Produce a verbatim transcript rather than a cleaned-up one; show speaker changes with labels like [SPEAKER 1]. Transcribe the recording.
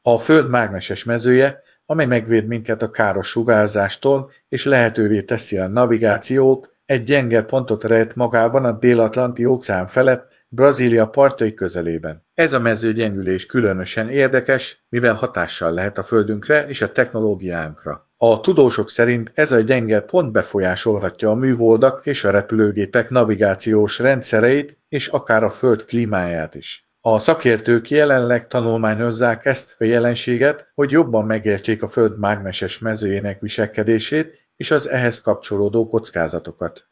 [SPEAKER 1] A Föld mágneses mezője, amely megvéd minket a káros sugárzástól és lehetővé teszi a navigációt, egy gyenge pontot rejt magában a Dél-Atlanti óceán felett, Brazília partjai közelében. Ez a mezőgyengülés különösen érdekes, mivel hatással lehet a Földünkre és a technológiánkra. A tudósok szerint ez a gyenge pont befolyásolhatja a műholdak és a repülőgépek navigációs rendszereit és akár a Föld klímáját is. A szakértők jelenleg tanulmányozzák ezt a jelenséget, hogy jobban megértsék a Föld mágneses mezőjének viselkedését és az ehhez kapcsolódó kockázatokat.